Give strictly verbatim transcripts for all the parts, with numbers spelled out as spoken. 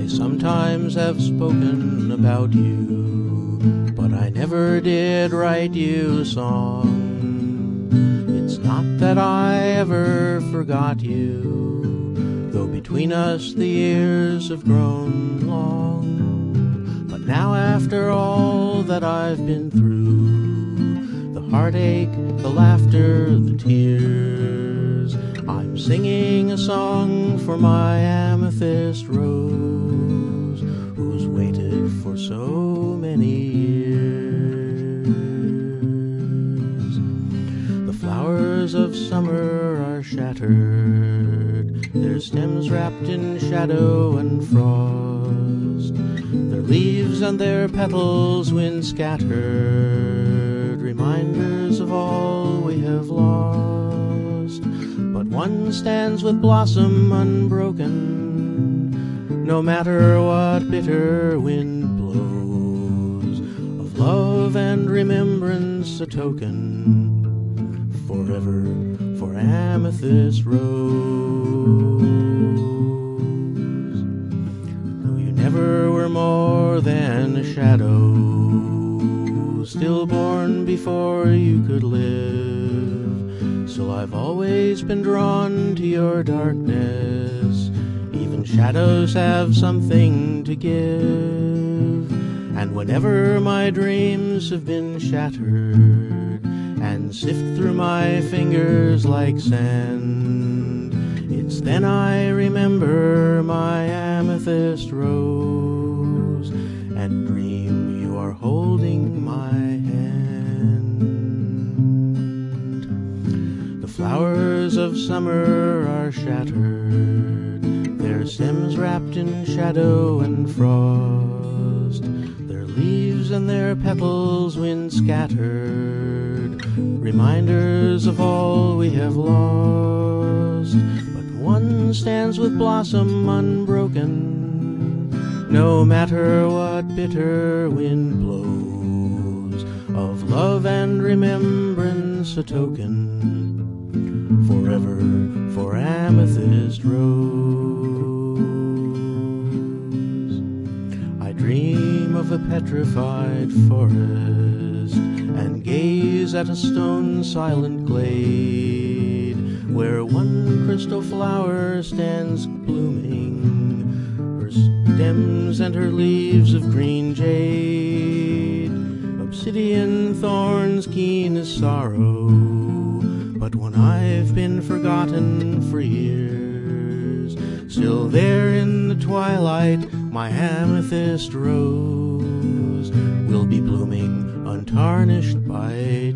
sometimes have spoken about you, but I never did write you a song. It's not that I ever forgot you, though between us the years have grown long. But now after all that I've been through, the heartache, the laughter, the tears, I'm singing a song for my amethyst rose, who's waited for so many years. The flowers of summer are shattered, their stems wrapped in shadow and frost, their leaves and their petals wind scattered, reminders of all we have lost. But one stands with blossom unbroken, no matter what bitter wind blows, of love and remembrance a token, forever for amethyst rose. Though you never were more than a shadow, stillborn before you could live, still I've always been drawn to your darkness. Even shadows have something to give, and whenever my dreams have been shattered and sift through my fingers like sand, it's then I remember my amethyst rose and dream you are holding my hand. The flowers of summer are shattered, their stems wrapped in shadow and frost, their leaves and their petals wind scattered, reminders of all we have lost. But one stands with blossom unbroken, no matter what bitter wind blows, of love and remembrance a token, forever for amethyst rose. I dream of a petrified forest and gaze at a stone silent glade, where one crystal flower stands blooming, her stems and her leaves of green jade, obsidian thorns keen as sorrow. But when I've been forgotten for years, still there in the twilight my amethyst rose will be blooming untarnished by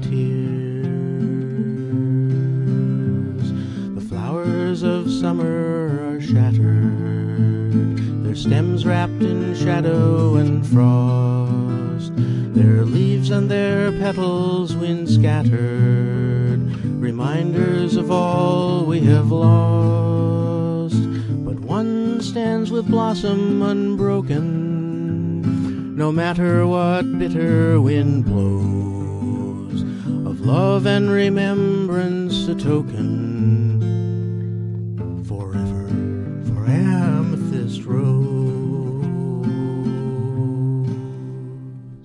tears. The flowers of summer are shattered, their stems wrapped in shadow and frost, their leaves and their petals wind scattered, reminders of all we have lost. But one stands with blossom unbroken, no matter what bitter wind blows, of love and remembrance a token, forever for amethyst rose.